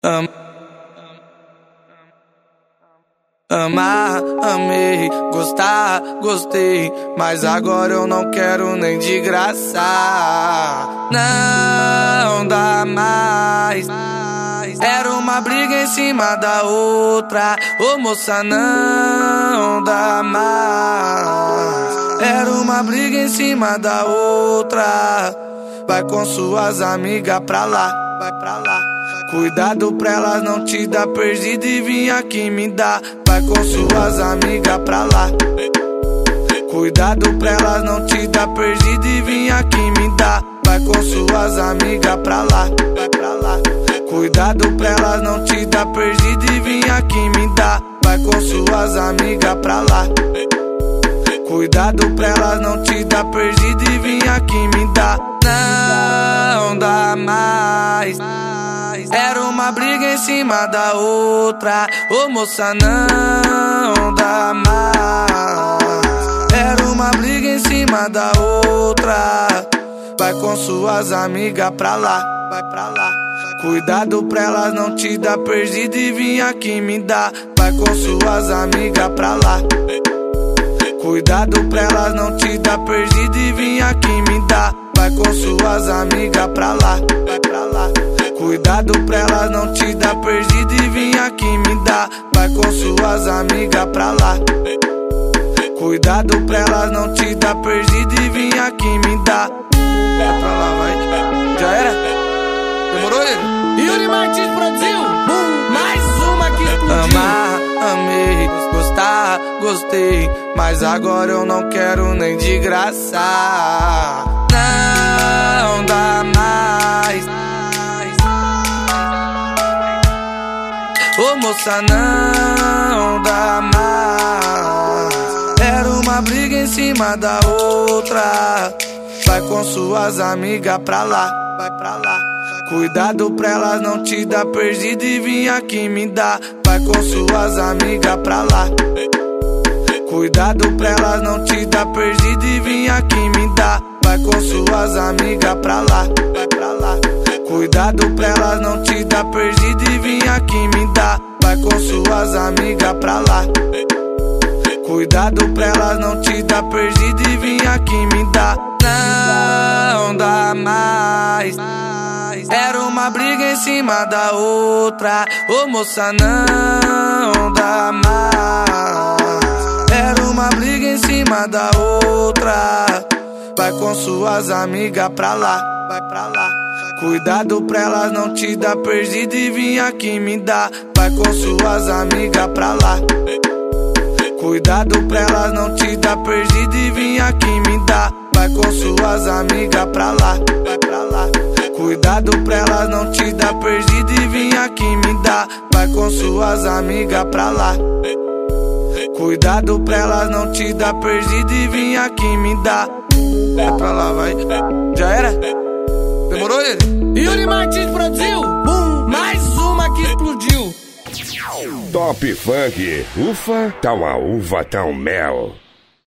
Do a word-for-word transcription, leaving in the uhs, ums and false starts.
Am Amar, amei, gostar, gostei, mas agora eu não quero nem de graça. Não dá mais. Era uma briga em cima da outra. Ô moça, não dá mais. Era uma briga em cima da outra. Vai com suas amigas pra lá, vai pra lá. Cuidado pra elas não te dar perdido e vir aqui me dar. Vai com suas amigas pra lá. Cuidado pra elas não te dar perdido e vir aqui me dar. Vai com suas amigas pra lá, vai pra lá. Cuidado pra elas não te dar perdido e vir aqui me dar. Vai com suas amigas pra lá. Cuidado pra elas não te dar perdido e vir aqui me dar. Não dá mais. Era uma briga em cima da outra. Ô moça, não dá mais. Era uma briga em cima da outra. Vai com suas amigas pra lá, vai pra lá. Cuidado pra elas não te dar perdido e vir aqui me dar. Vai com suas amigas pra lá. Cuidado pra elas não te dar perdido e vir aqui me dar. Vai com suas amigas pra lá, vai pra lá. Cuidado pra elas não te dar perdido e vir aqui me dar. Vai com suas amigas pra lá. Cuidado pra elas não te dar perdido e vir aqui me dar. Vai pra lá, vai. Já era? Demorou, ele? Yuri Martins produziu mais uma que explodiu. Amar, amei, gostar, gostei, mas agora eu não quero nem de graça. Não dá mais. Ô moça, não dá mais. Era uma briga em cima da outra. Vai com suas amigas pra lá, vai pra lá. Cuidado pra elas não te dar perdido e vir aqui me dar. Vai com suas amigas pra lá. Cuidado pra elas não te dar perdido e vir aqui me dar. Vai com suas amigas pra lá, vai pra lá. Cuidado pra elas não te dar perdido e vir aqui me dar. Vai com suas amigas pra lá. Cuidado pra elas não te dar perdido e vir aqui me dar. Não dá mais. Era uma briga em cima da outra. Ô moça, não dá mais. Era uma briga em cima da outra. Vai com suas amigas pra lá, vai pra lá. Cuidado pra elas não te dar perdido e vir aqui me dar. Vai com suas amigas pra lá. Cuidado pra elas não te dar perdido e vir aqui me dar. Vai com suas amigas pra lá, vai pra lá. Cuidado pra elas não te dar perdido e vir aqui me dar. Vai com suas amigas pra lá. Cuidado pra elas não te dar perdido e vir aqui me dar. Vai pra lá, vai. Já era? Demorou, ele? Yuri Martins produziu mais uma que explodiu. Top Funk. Ufa, tá uma uva, tá um mel.